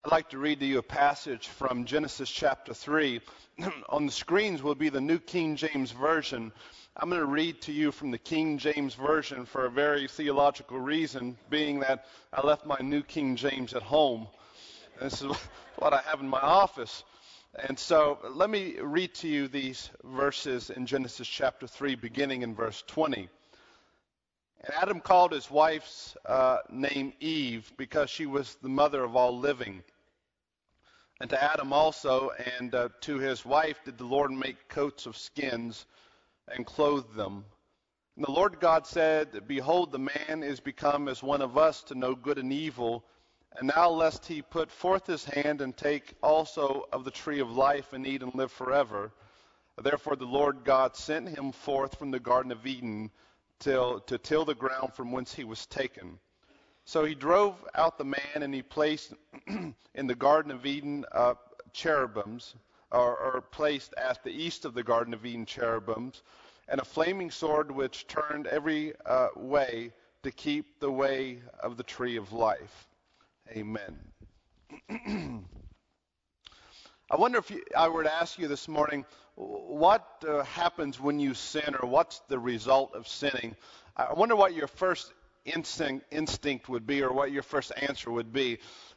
I'd like to read to you a passage from Genesis chapter 3. On the screens will be the New King James Version. I'm going to read to you from the King James Version for a very theological reason, being that I left my New King James at home. This is what I have in my office. And so let me read to you these verses in Genesis chapter 3, beginning in verse 20. And Adam called his wife's name Eve, because she was the mother of all living. And to Adam also and to his wife did the Lord make coats of skins and clothe them. And the Lord God said, Behold, the man is become as one of us to know good and evil. And now lest he put forth his hand and take also of the tree of life and eat and live forever. Therefore the Lord God sent him forth from the Garden of Eden to till the ground from whence he was taken. So he drove out the man, and he placed in the Garden of Eden cherubims, or placed at the east of the Garden of Eden cherubims, and a flaming sword which turned every way to keep the way of the tree of life. Amen. I wonder if I were to ask you this morning, what happens when you sin, or what's the result of sinning? I wonder what your first instinct would be, or what your first answer would be.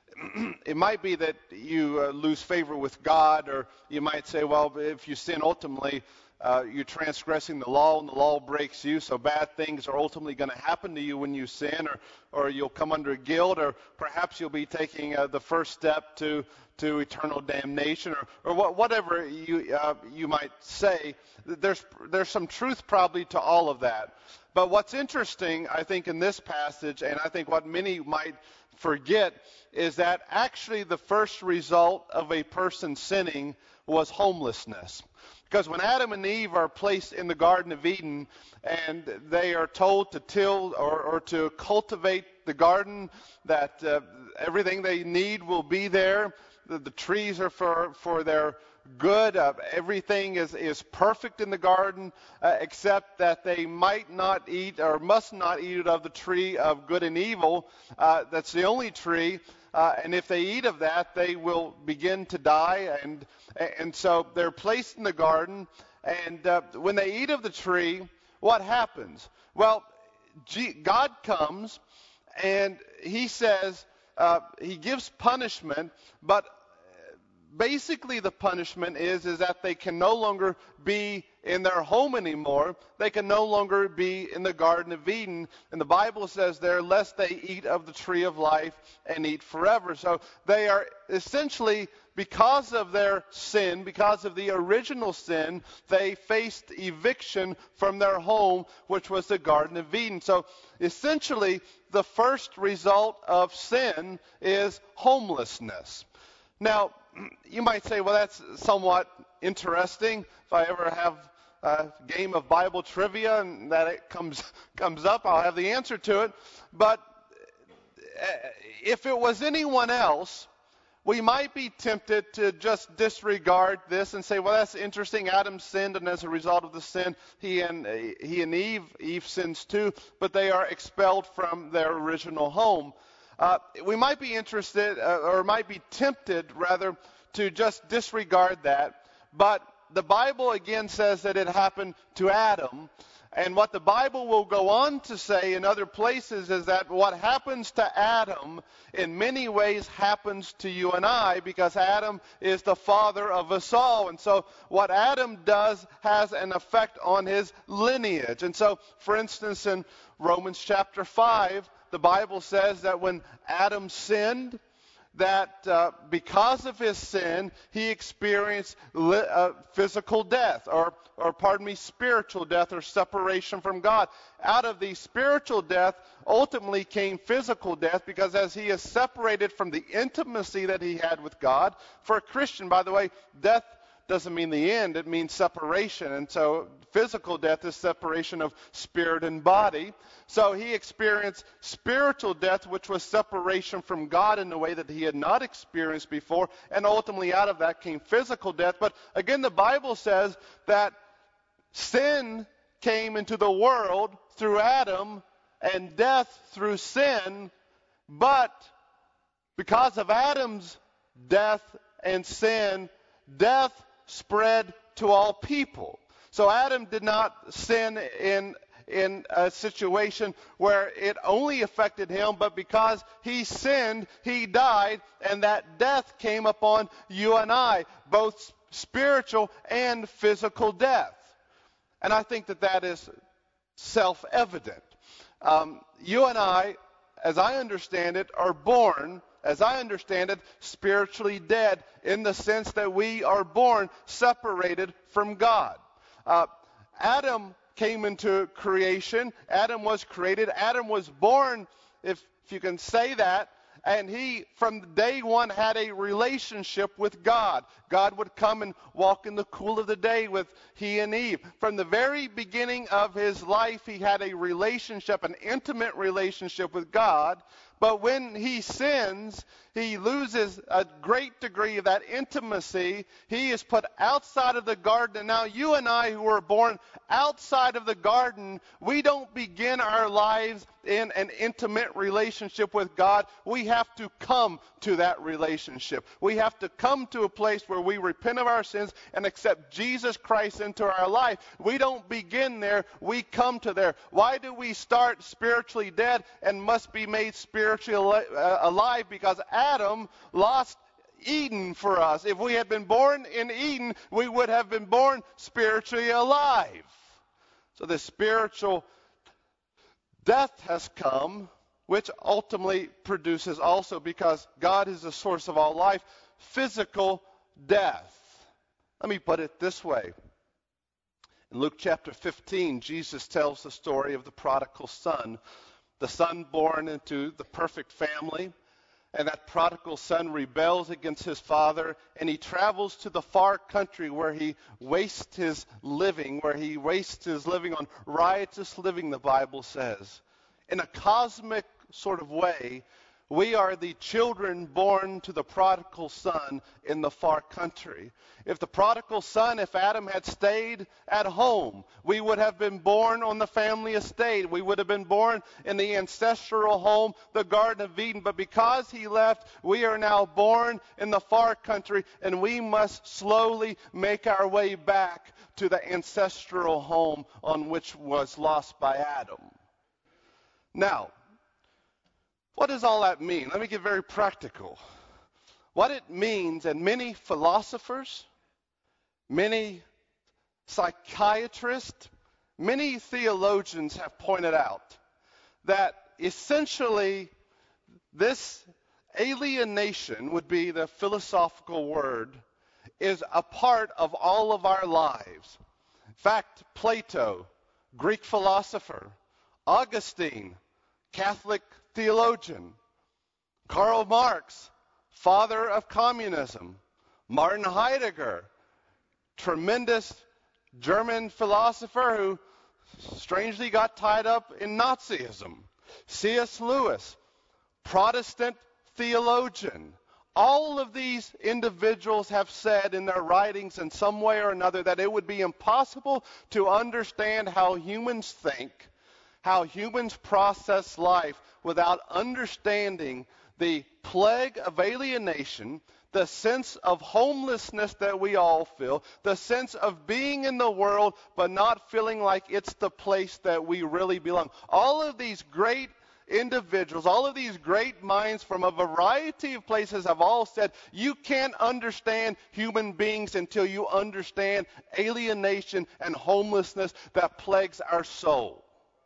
It might be that you lose favor with God, or you might say, well, if you sin ultimately, you're transgressing the law, and the law breaks you, so bad things are ultimately going to happen to you when you sin, or you'll come under guilt, or perhaps you'll be taking the first step to eternal damnation, or whatever you might say. There's some truth probably to all of that. But what's interesting, I think, in this passage, and I think what many might forget, is that actually the first result of a person sinning was homelessness. Because when Adam and Eve are placed in the Garden of Eden, and they are told to till or to cultivate the garden, that everything they need will be there, the trees are for their good, everything is perfect in the garden, except that they might not eat or must not eat of the tree of good and evil. That's the only tree. And if they eat of that, they will begin to die. And so they're placed in the garden. And when they eat of the tree, what happens? Well, God comes and he says, he gives punishment, but basically the punishment is that they can no longer be in their home anymore. They can no longer be in the Garden of Eden. And the Bible says there, lest they eat of the tree of life and eat forever. So they are essentially, because of their sin, because of the original sin, they faced eviction from their home, which was the Garden of Eden. So essentially, the first result of sin is homelessness. Now, you might say, well, that's somewhat interesting. If I ever have a game of Bible trivia and that it comes up, I'll have the answer to it. But if it was anyone else, we might be tempted to just disregard this and say, well, that's interesting. Adam sinned, and as a result of the sin, he and Eve sins too, but they are expelled from their original home. We might be interested, or might be tempted, rather, to just disregard that. But the Bible again says that it happened to Adam. And what the Bible will go on to say in other places is that what happens to Adam in many ways happens to you and I, because Adam is the father of us all. And so what Adam does has an effect on his lineage. And so, for instance, in Romans chapter 5, the Bible says that when Adam sinned, that because of his sin, he experienced physical death, or spiritual death, or separation from God. Out of the spiritual death ultimately came physical death, because as he is separated from the intimacy that he had with God. For a Christian, by the way, death doesn't mean the end, it means separation. And so physical death is separation of spirit and body. So he experienced spiritual death, which was separation from God in a way that he had not experienced before. And ultimately out of that came physical death. But again, the Bible says that sin came into the world through Adam, and death through sin. But because of Adam's death, and sin, death spread to all people. So Adam did not sin in a situation where it only affected him, but because he sinned, he died, and that death came upon you and I, both spiritual and physical death. And I think that is self-evident. You and I, as I understand it, are born, as I understand it, spiritually dead, in the sense that we are born separated from God. Adam came into creation. Adam was created. Adam was born, if you can say that, and he, from day one, had a relationship with God. God would come and walk in the cool of the day with he and Eve. From the very beginning of his life, he had a relationship, an intimate relationship with God. But when he sins, he loses a great degree of that intimacy. He is put outside of the garden. And now you and I, who were born outside of the garden, we don't begin our lives in an intimate relationship with God. We have to come to that relationship. We have to come to a place where we repent of our sins and accept Jesus Christ into our life. We don't begin there. We come to there. Why do we start spiritually dead and must be made spiritually alive? Because Adam lost Eden for us. If we had been born in Eden, we would have been born spiritually alive. So the spiritual death has come, which ultimately produces also, because God is the source of all life, physical death. Let me put it this way. In Luke chapter 15, Jesus tells the story of the prodigal son, the son born into the perfect family. And that prodigal son rebels against his father, and he travels to the far country where he wastes his living, on riotous living, the Bible says. In a cosmic sort of way, we are the children born to the prodigal son in the far country. If the prodigal son, if Adam had stayed at home, we would have been born on the family estate. We would have been born in the ancestral home, the Garden of Eden. But because he left, we are now born in the far country, and we must slowly make our way back to the ancestral home on which was lost by Adam. Now, what does all that mean? Let me get very practical. What it means, and many philosophers, many psychiatrists, many theologians have pointed out that essentially this alienation would be the philosophical word, is a part of all of our lives. In fact, Plato, Greek philosopher, Augustine, Catholic theologian, Karl Marx, father of communism, Martin Heidegger, tremendous German philosopher who strangely got tied up in Nazism, C.S. Lewis, Protestant theologian. All of these individuals have said in their writings in some way or another that it would be impossible to understand how humans think, how humans process life, without understanding the plague of alienation, the sense of homelessness that we all feel, the sense of being in the world but not feeling like it's the place that we really belong. All of these great individuals, all of these great minds from a variety of places have all said, you can't understand human beings until you understand alienation and homelessness that plagues our soul.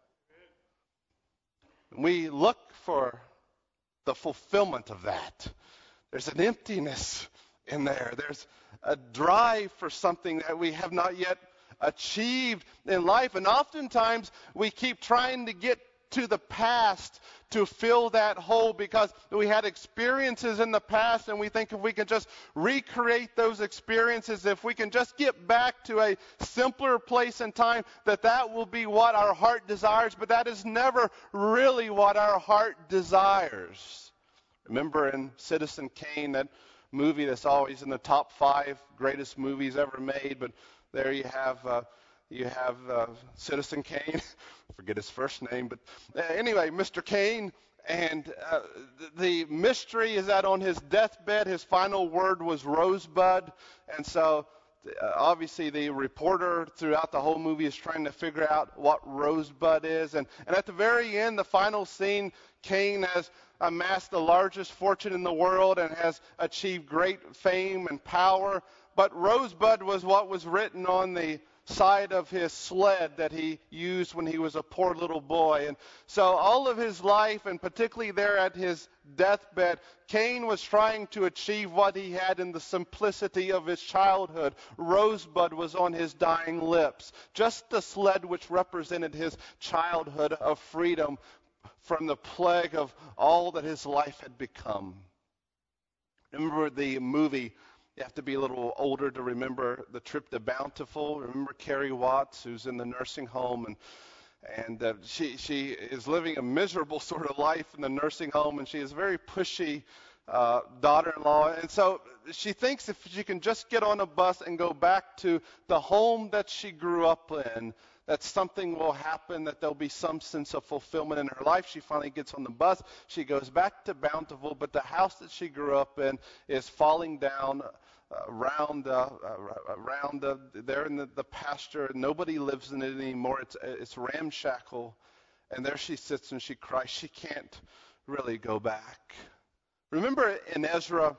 We look for the fulfillment of that. There's an emptiness in there. There's a drive for something that we have not yet achieved in life. And oftentimes we keep trying to get to the past to fill that hole because we had experiences in the past, and we think if we can just recreate those experiences, if we can just get back to a simpler place in time, that will be what our heart desires. But that is never really what our heart desires. Remember in Citizen Kane, that movie that's always in the top 5 greatest movies ever made, but there you have Citizen Kane. Forget his first name, but anyway, Mr. Kane, And the mystery is that on his deathbed, his final word was Rosebud. And so obviously the reporter throughout the whole movie is trying to figure out what Rosebud is. And at the very end, the final scene, Cain has amassed the largest fortune in the world and has achieved great fame and power. But Rosebud was what was written on the side of his sled that he used when he was a poor little boy. And so all of his life, and particularly there at his deathbed, Cain was trying to achieve what he had in the simplicity of his childhood. Rosebud was on his dying lips, just the sled which represented his childhood of freedom from the plague of all that his life had become. Remember the movie? You have to be a little older to remember The Trip to Bountiful. Remember Carrie Watts, who's in the nursing home, and she is living a miserable sort of life in the nursing home, and she is a very pushy daughter-in-law. And so she thinks if she can just get on a bus and go back to the home that she grew up in, that something will happen, that there'll be some sense of fulfillment in her life. She finally gets on the bus. She goes back to Bountiful, but the house that she grew up in is falling down around there in the pasture. Nobody lives in it anymore. It's ramshackle. And there she sits and she cries. She can't really go back. Remember in Ezra,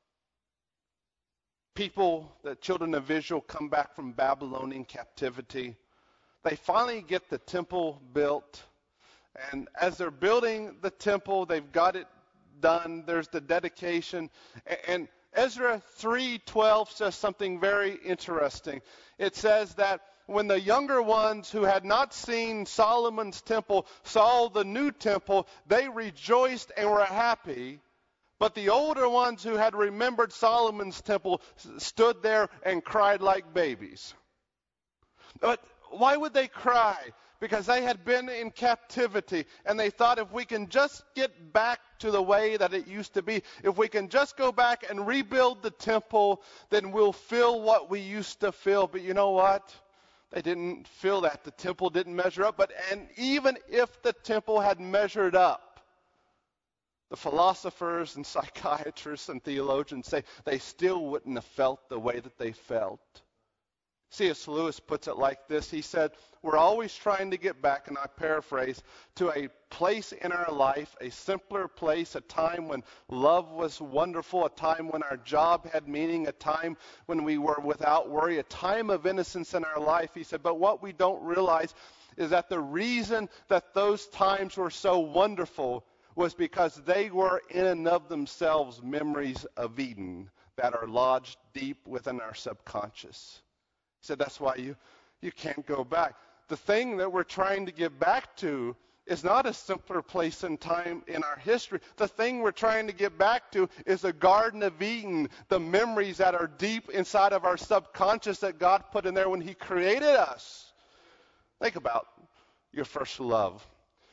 the children of Israel come back from Babylonian captivity. They finally get the temple built. And as they're building the temple, they've got it done. There's the dedication. And Ezra 3:12 says something very interesting. It says that when the younger ones who had not seen Solomon's temple saw the new temple, they rejoiced and were happy. But the older ones who had remembered Solomon's temple stood there and cried like babies. But why would they cry? Because they had been in captivity, and they thought if we can just get back to the way that it used to be, if we can just go back and rebuild the temple, then we'll feel what we used to feel. But you know what? They didn't feel that. The temple didn't measure up. And even if the temple had measured up, the philosophers and psychiatrists and theologians say they still wouldn't have felt the way that they felt. C.S. Lewis puts it like this. He said, we're always trying to get back, and I paraphrase, to a place in our life, a simpler place, a time when love was wonderful, a time when our job had meaning, a time when we were without worry, a time of innocence in our life. He said, but what we don't realize is that the reason that those times were so wonderful was because they were in and of themselves memories of Eden that are lodged deep within our subconscious. He said that's why you can't go back. The thing that we're trying to get back to is not a simpler place in time in our history. The thing we're trying to get back to is the Garden of Eden, the memories that are deep inside of our subconscious that God put in there when he created us. Think about your first love.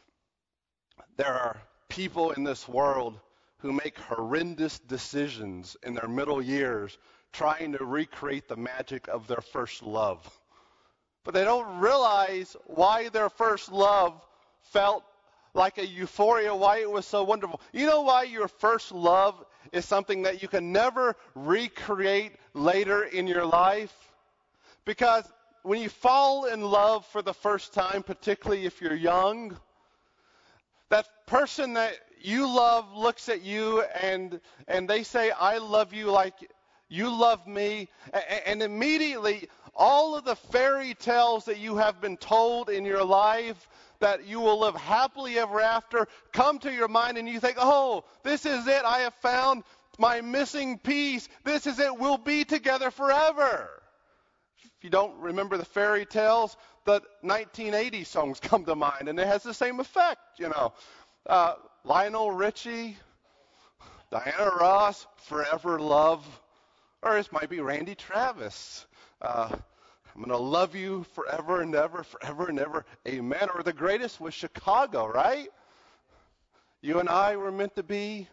There are people in this world who make horrendous decisions in their middle years trying to recreate the magic of their first love. But they don't realize why their first love felt like a euphoria, why it was so wonderful. You know why your first love is something that you can never recreate later in your life? Because when you fall in love for the first time, particularly if you're young, that person that you love looks at you and they say, I love you like you love me. And immediately, all of the fairy tales that you have been told in your life that you will live happily ever after come to your mind, and you think, oh, this is it. I have found my missing piece. This is it. We'll be together forever. If you don't remember the fairy tales, the 1980 songs come to mind, and it has the same effect, you know. Lionel Richie, Diana Ross, Forever Love. Or it might be Randy Travis. I'm going to love you forever and ever, amen. Or the greatest was Chicago, right? You and I were meant to be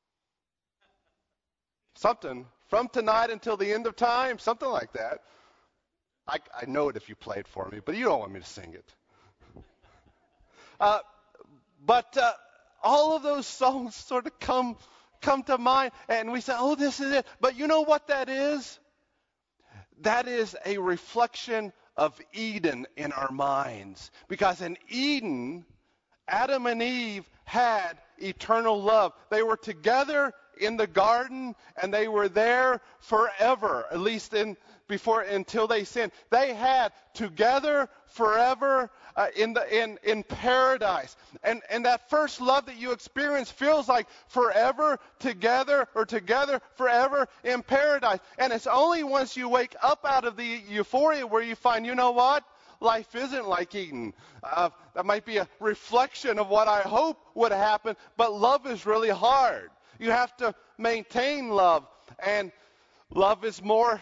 something. From tonight until the end of time, something like that. I know it if you play it for me, but you don't want me to sing it. But all of those songs sort of come to mind, and we say, oh, this is it. But you know what that is? That is a reflection of Eden in our minds. Because in Eden, Adam and Eve had eternal love. They were together in the garden, and they were there forever, at least until they sinned. They had together forever in paradise. And that first love that you experience feels like forever together, or together forever in paradise. And it's only once you wake up out of the euphoria where you find, you know what? Life isn't like Eden. That might be a reflection of what I hope would happen, but love is really hard. You have to maintain love, and love is more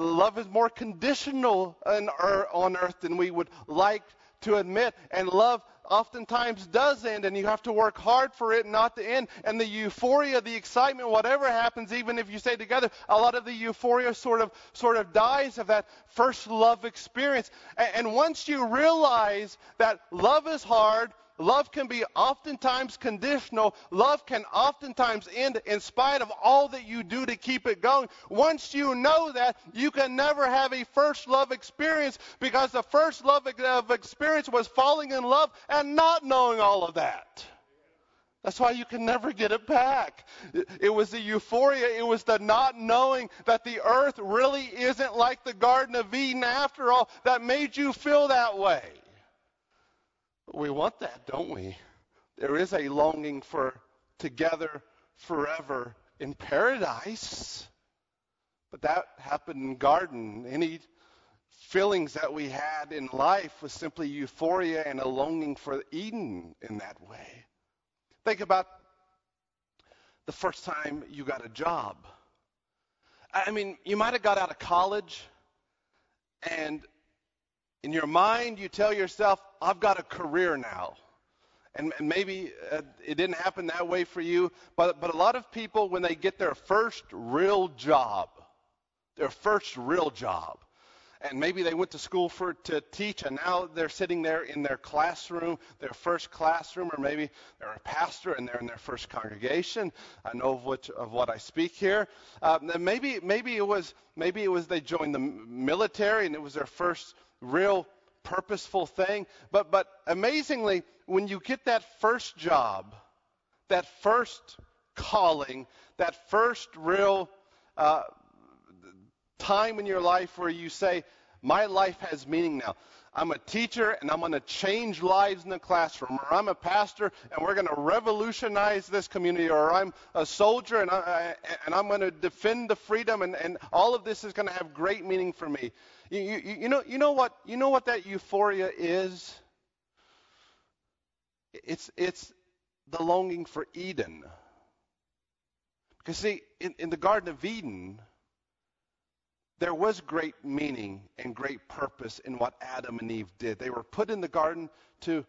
conditional on earth than we would like to admit. And love oftentimes does end, and you have to work hard for it not to end. And the euphoria, the excitement, whatever happens, even if you stay together, a lot of the euphoria sort of dies of that first love experience. And once you realize that love is hard, love can be oftentimes conditional, love can oftentimes end in spite of all that you do to keep it going. Once you know that, you can never have a first love experience, because the first love experience was falling in love and not knowing all of that. That's why you can never get it back. It was the euphoria, it was the not knowing that the earth really isn't like the Garden of Eden after all that made you feel that way. We want that, don't we? There is a longing for together forever in paradise. But that happened in garden. Any feelings that we had in life was simply euphoria and a longing for Eden in that way. Think about the first time you got a job. I mean, you might have got out of college, and in your mind, you tell yourself, I've got a career now. And maybe it didn't happen that way for you, but a lot of people, when they get their first real job, and maybe they went to school to teach, and now they're sitting there in their classroom, their first classroom, or maybe they're a pastor and they're in their first congregation. I know of what I speak here. Maybe it was they joined the military and it was their first real purposeful thing. But amazingly, when you get that first job, that first calling, that first real time in your life where you say, my life has meaning now. I'm a teacher and I'm going to change lives in the classroom, or I'm a pastor and we're going to revolutionize this community, or I'm a soldier and I'm going to defend the freedom, and all of this is going to have great meaning for me. You know what that euphoria is? It's the longing for Eden. Because see, in the Garden of Eden, there was great meaning and great purpose in what Adam and Eve did. They were put in the garden to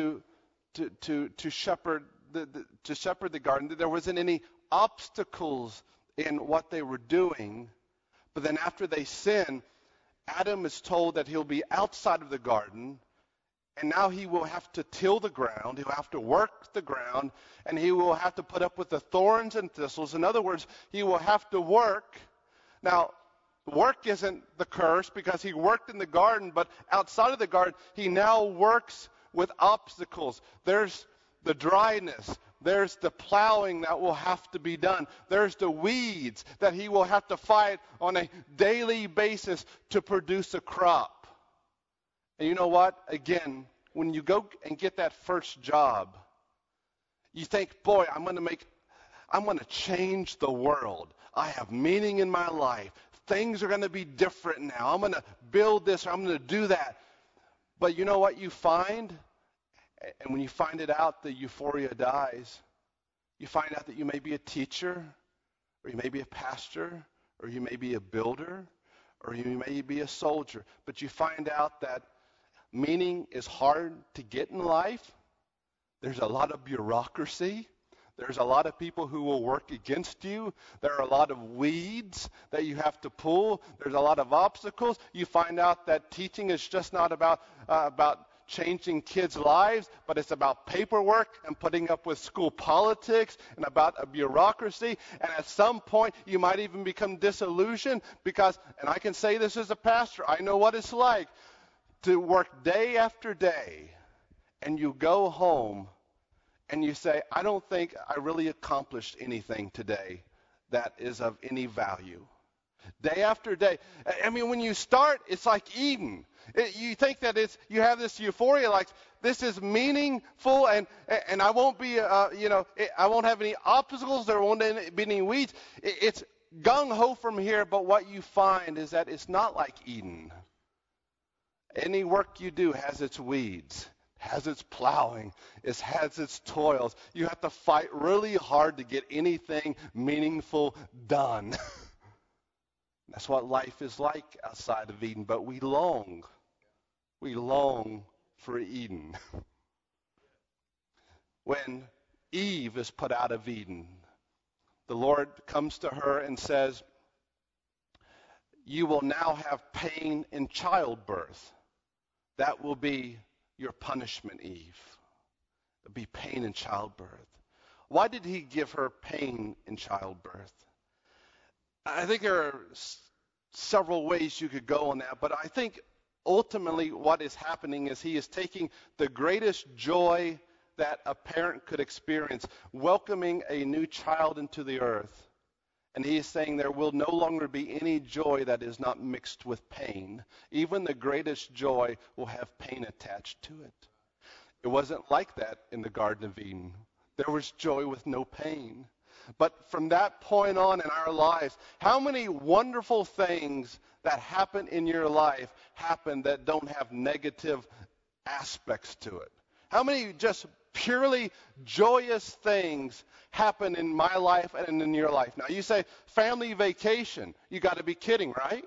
shepherd the garden. There wasn't any obstacles in what they were doing. But then after they sin, Adam is told that he'll be outside of the garden, and now he will have to till the ground, he'll have to work the ground, and he will have to put up with the thorns and thistles. In other words, he will have to work. Now, work isn't the curse, because he worked in the garden, but outside of the garden, he now works with obstacles. There's the dryness. There's the plowing that will have to be done. There's the weeds that he will have to fight on a daily basis to produce a crop. And you know what? Again, when you go and get that first job, you think, boy, I'm going to change the world. I have meaning in my life. Things are going to be different now. I'm going to build this, or I'm going to do that. But you know what you find? And when you find it out, the euphoria dies. You find out that you may be a teacher, or you may be a pastor, or you may be a builder, or you may be a soldier. But you find out that meaning is hard to get in life. There's a lot of bureaucracy. There's a lot of people who will work against you. There are a lot of weeds that you have to pull. There's a lot of obstacles. You find out that teaching is just not about changing kids' lives, but it's about paperwork and putting up with school politics and about a bureaucracy. And at some point, you might even become disillusioned because, and I can say this as a pastor, I know what it's like to work day after day, and you go home and you say, I don't think I really accomplished anything today that is of any value. Day after day. I mean, when you start, it's like Eden. You think that you have this euphoria, like this is meaningful, and I won't be, I won't have any obstacles. There won't be any weeds. It's gung ho from here. But what you find is that it's not like Eden. Any work you do has its weeds, has its plowing, it has its toils. You have to fight really hard to get anything meaningful done. That's what life is like outside of Eden, but we long for Eden. When Eve is put out of Eden, the Lord comes to her and says, you will now have pain in childbirth. That will be your punishment, Eve. It'll be pain in childbirth. Why did he give her pain in childbirth? I think there are several ways you could go on that, but I think ultimately what is happening is he is taking the greatest joy that a parent could experience, welcoming a new child into the earth, and he is saying there will no longer be any joy that is not mixed with pain. Even the greatest joy will have pain attached to it. It wasn't like that in the Garden of Eden. There was joy with no pain. But from that point on in our lives, how many wonderful things that happen in your life happen that don't have negative aspects to it? How many just purely joyous things happen in my life and in your life? Now, you say family vacation. You got to be kidding, right?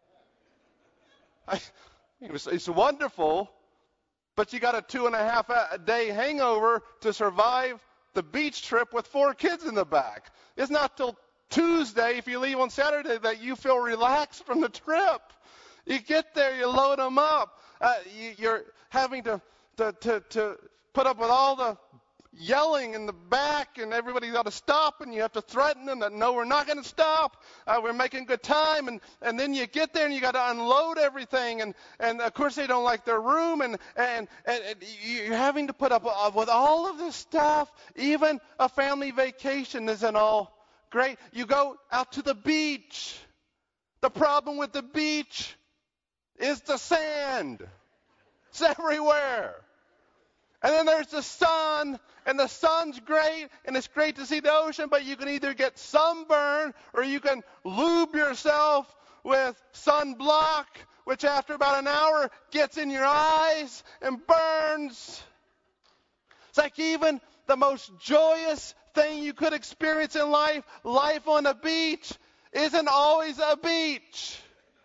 It's wonderful, but you got a 2.5-day hangover to survive the beach trip with 4 kids in the back. It's not till Tuesday, if you leave on Saturday, that you feel relaxed from the trip. You get there, you load them up. You're having to put up with all the yelling in the back, and everybody's got to stop, and you have to threaten them that, no, we're not going to stop. We're making good time. And then you get there, and you got to unload everything. And of course, they don't like their room, and you're having to put up with all of this stuff. Even a family vacation isn't all great. You go out to the beach. The problem with the beach is the sand. It's everywhere. And then there's the sun, and the sun's great, and it's great to see the ocean, but you can either get sunburn or you can lube yourself with sunblock, which after about an hour gets in your eyes and burns. It's like even the most joyous thing you could experience in life on a beach, isn't always a beach.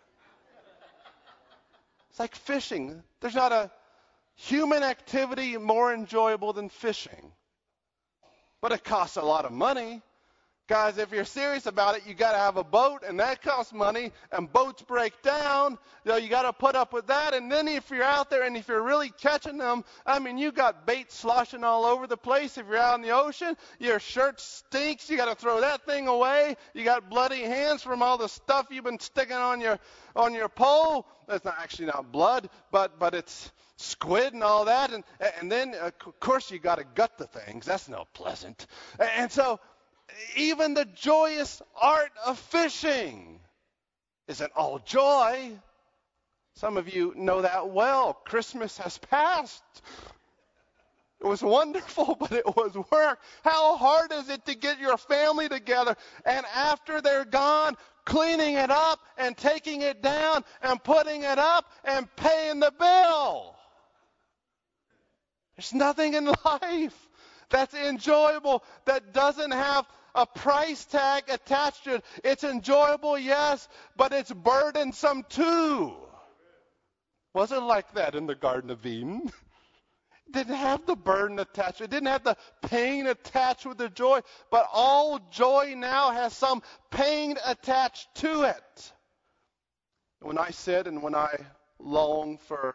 It's like fishing. There's not a human activity more enjoyable than fishing. But it costs a lot of money. Guys, if you're serious about it, you got to have a boat, and that costs money, and boats break down. You got to put up with that. And then if you're out there and if you're really catching them, I mean, you got bait sloshing all over the place. If you're out in the ocean, your shirt stinks. You got to throw that thing away. You got bloody hands from all the stuff you've been sticking on your pole. That's not blood, but it's squid and all that. And then, of course, you got to gut the things. That's no pleasant. And so even the joyous art of fishing isn't all joy. Some of you know that well. Christmas has passed. It was wonderful, but it was work. How hard is it to get your family together, and after they're gone, cleaning it up and taking it down and putting it up and paying the bill? There's nothing in life that's enjoyable that doesn't have a price tag attached to it. It's enjoyable, yes, but it's burdensome too. Wasn't like that in the Garden of Eden. It didn't have the burden attached. It didn't have the pain attached with the joy. But all joy now has some pain attached to it. When I sit and when I long for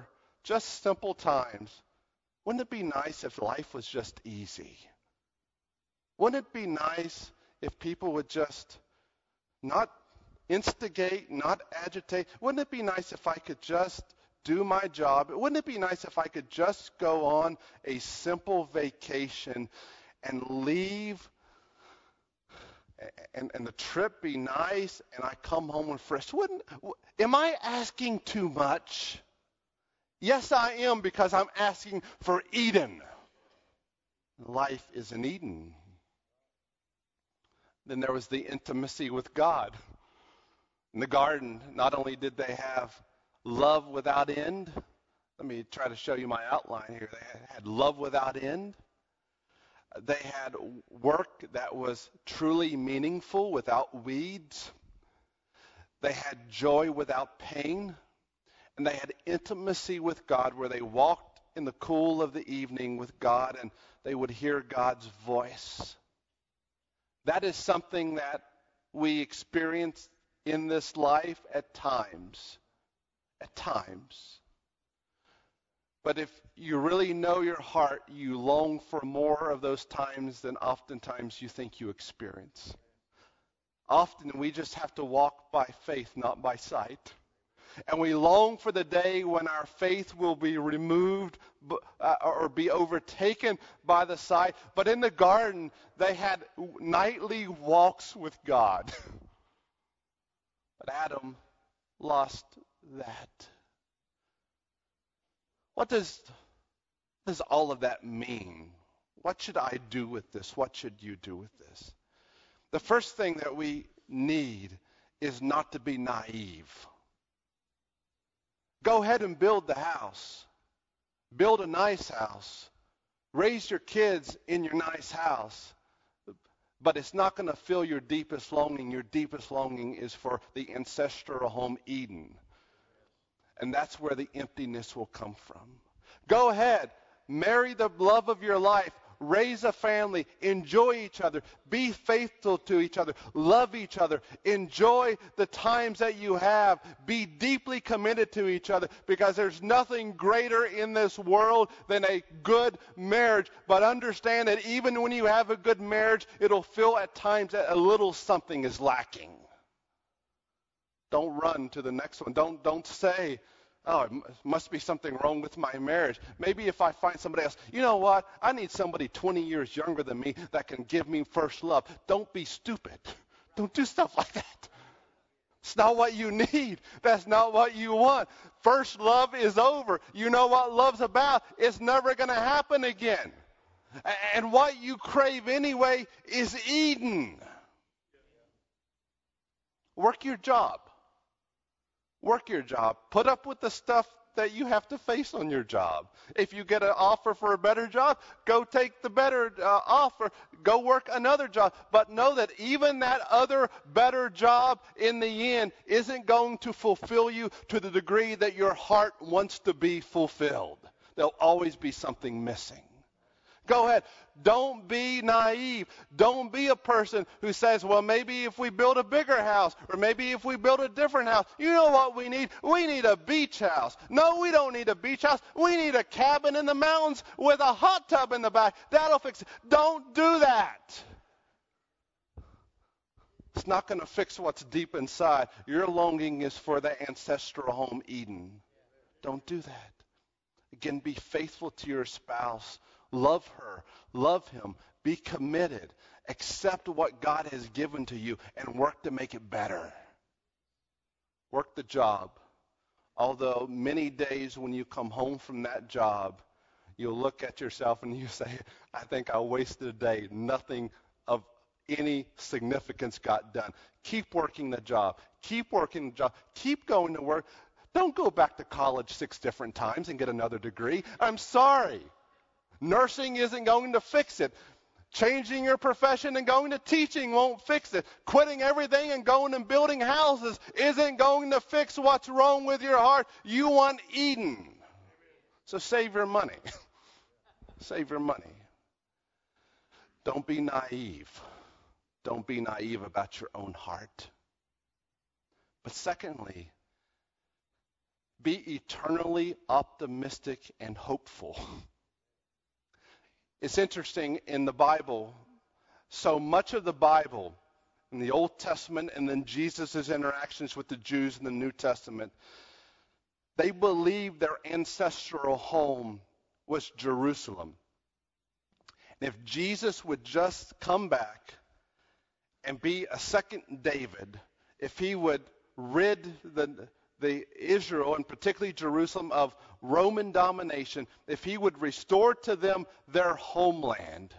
just simple times. Wouldn't it be nice if life was just easy? Wouldn't it be nice if people would just not instigate, not agitate? Wouldn't it be nice if I could just do my job? Wouldn't it be nice if I could just go on a simple vacation and leave and the trip be nice and I come home refreshed? Am I asking too much? Yes, I am, because I'm asking for Eden. Life is an Eden. Then there was the intimacy with God. In the garden, not only did they have love without end, let me try to show you my outline here. They had love without end. They had work that was truly meaningful without weeds. They had joy without pain. And they had intimacy with God, where they walked in the cool of the evening with God and they would hear God's voice. That is something that we experience in this life at times. At times. But if you really know your heart, you long for more of those times than oftentimes you think you experience. Often we just have to walk by faith, not by sight. And we long for the day when our faith will be removed or be overtaken by the sight. But in the garden, they had nightly walks with God. But Adam lost that. What does all of that mean? What should I do with this? What should you do with this? The first thing that we need is not to be naive. Go ahead and build the house. Build a nice house. Raise your kids in your nice house. But it's not going to fill your deepest longing. Your deepest longing is for the ancestral home Eden. And that's where the emptiness will come from. Go ahead. Marry the love of your life. Raise a family. Enjoy each other. Be faithful to each other. Love each other. Enjoy the times that you have. Be deeply committed to each other, because there's nothing greater in this world than a good marriage. But understand that even when you have a good marriage, it'll feel at times that a little something is lacking. Don't run to the next one. Don't say, oh, it must be something wrong with my marriage. Maybe if I find somebody else, you know what? I need somebody 20 years younger than me that can give me first love. Don't be stupid. Don't do stuff like that. It's not what you need. That's not what you want. First love is over. You know what love's about? It's never going to happen again. And what you crave anyway is Eden. Work your job. Work your job. Put up with the stuff that you have to face on your job. If you get an offer for a better job, go take the better offer. Go work another job. But know that even that other better job in the end isn't going to fulfill you to the degree that your heart wants to be fulfilled. There'll always be something missing. Go ahead. Don't be naive. Don't be a person who says, well, maybe if we build a bigger house, or maybe if we build a different house. You know what we need? We need a beach house. No, we don't need a beach house. We need a cabin in the mountains with a hot tub in the back. That'll fix it. Don't do that. It's not going to fix what's deep inside. Your longing is for the ancestral home Eden. Don't do that. Again, be faithful to your spouse. Love her. Love him. Be committed. Accept what God has given to you and work to make it better. Work the job. Although many days when you come home from that job, you'll look at yourself and you say, I think I wasted a day. Nothing of any significance got done. Keep working the job. Keep working the job. Keep going to work. Don't go back to college 6 different times and get another degree. I'm sorry. Nursing isn't going to fix it. Changing your profession and going to teaching won't fix it. Quitting everything and going and building houses isn't going to fix what's wrong with your heart. You want Eden. So save your money. Save your money. Don't be naive. Don't be naive about your own heart. But secondly, Be eternally optimistic and hopeful. It's interesting in the Bible, so much of the Bible, in the Old Testament and then Jesus' interactions with the Jews in the New Testament, they believed their ancestral home was Jerusalem. And if Jesus would just come back and be a second David, if he would rid the Israel, and particularly Jerusalem, of Roman domination, if he would restore to them their homeland,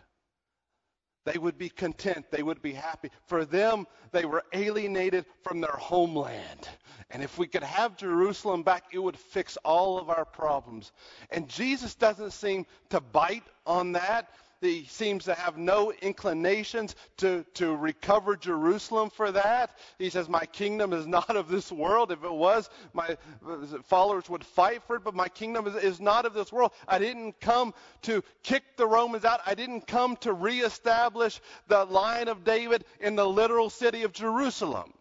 they would be content. They would be happy. For them, they were alienated from their homeland. And if we could have Jerusalem back, it would fix all of our problems. And Jesus doesn't seem to bite on that. He seems to have no inclinations to recover Jerusalem for that. He says, my kingdom is not of this world. If it was, my followers would fight for it, but my kingdom is not of this world. I didn't come to kick the Romans out. I didn't come to reestablish the line of David in the literal city of Jerusalem.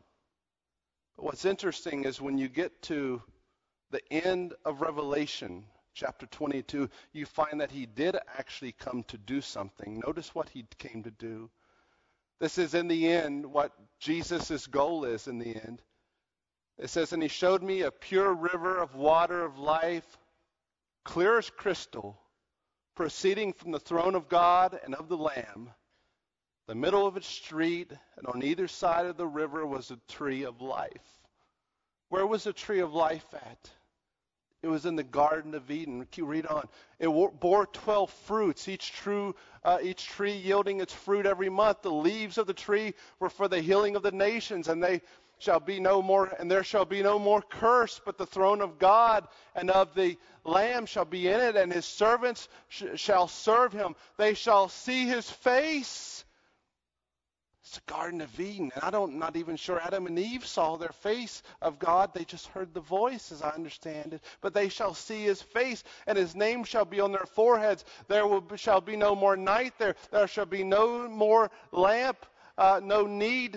But what's interesting is when you get to the end of Revelation, chapter 22, you find that he did actually come to do something. Notice what he came to do. This is in the end what Jesus' goal is in the end. It says, and he showed me a pure river of water of life, clear as crystal, proceeding from the throne of God and of the Lamb. The middle of its street, and on either side of the river was a tree of life. Where was the tree of life at? It was in the Garden of Eden. Read on. It bore 12 fruits, each tree yielding its fruit every month. The leaves of the tree were for the healing of the nations, and there shall be no more curse, but the throne of God and of the Lamb shall be in it, and his servants shall serve him. They shall see his face. It's the Garden of Eden. And I'm not even sure Adam and Eve saw their face of God. They just heard the voice, as I understand it. But they shall see his face, and his name shall be on their foreheads. Shall be no more night there. There shall be no more lamp, no need.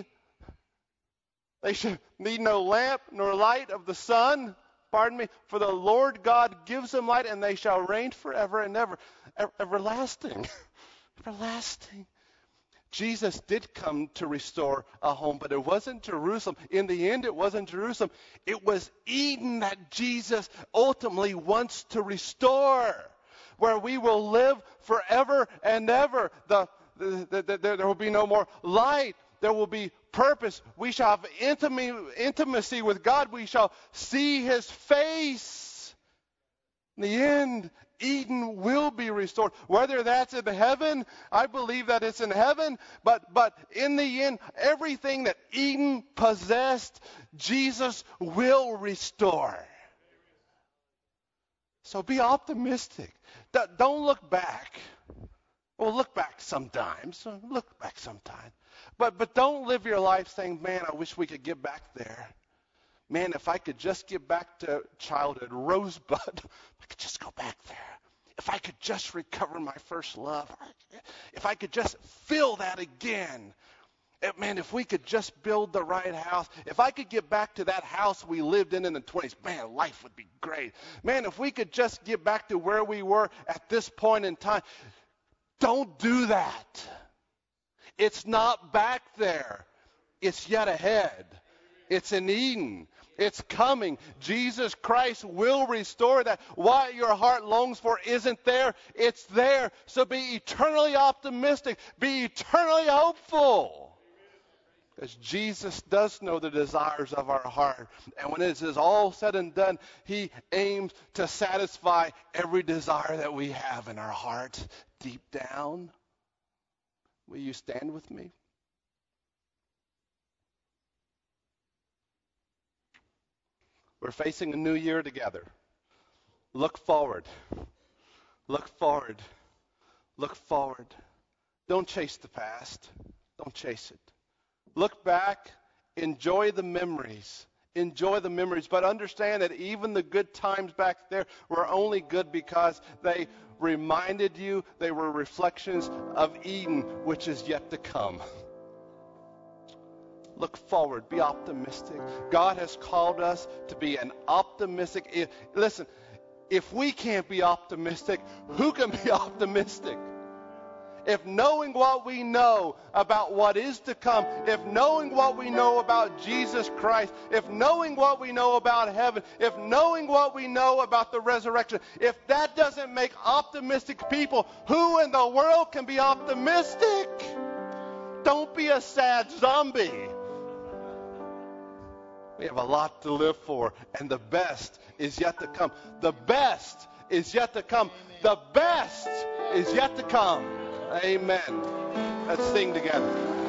They shall need no lamp nor light of the sun. Pardon me. For the Lord God gives them light, and they shall reign forever and ever. Everlasting. Everlasting. Jesus did come to restore a home, but it wasn't Jerusalem. In the end, it wasn't Jerusalem. It was Eden that Jesus ultimately wants to restore, where we will live forever and ever. There will be no more light. There will be purpose. We shall have intimacy with God. We shall see his face. In the end, Eden will be restored. Whether that's in heaven, I believe that it's in heaven, but in the end, everything that Eden possessed, Jesus will restore. So be optimistic. Don't look back. Well, look back sometimes. Look back sometimes. But don't live your life saying, man, I wish we could get back there. Man, if I could just get back to childhood, Rosebud, I could just go back there. If I could just recover my first love. If I could just feel that again. Man, if we could just build the right house. If I could get back to that house we lived in the 20s, man, life would be great. Man, if we could just get back to where we were at this point in time. Don't do that. It's not back there. It's yet ahead. It's in Eden. It's coming. Jesus Christ will restore that. What your heart longs for isn't there. It's there. So be eternally optimistic. Be eternally hopeful. Because Jesus does know the desires of our heart. And when it is all said and done, he aims to satisfy every desire that we have in our heart deep down. Will you stand with me? We're facing a new year together. Look forward. Look forward. Look forward. Don't chase the past. Don't chase it. Look back. Enjoy the memories. Enjoy the memories. But understand that even the good times back there were only good because they reminded you, they were reflections of Eden, which is yet to come. Look forward. Be optimistic. God has called us to be an optimistic. Listen, if we can't be optimistic, who can be optimistic? If knowing what we know about what is to come, if knowing what we know about Jesus Christ, if knowing what we know about heaven, if knowing what we know about the resurrection, if that doesn't make optimistic people, who in the world can be optimistic? Don't be a sad zombie. We have a lot to live for, and the best is yet to come. The best is yet to come. The best is yet to come. Amen. Let's sing together.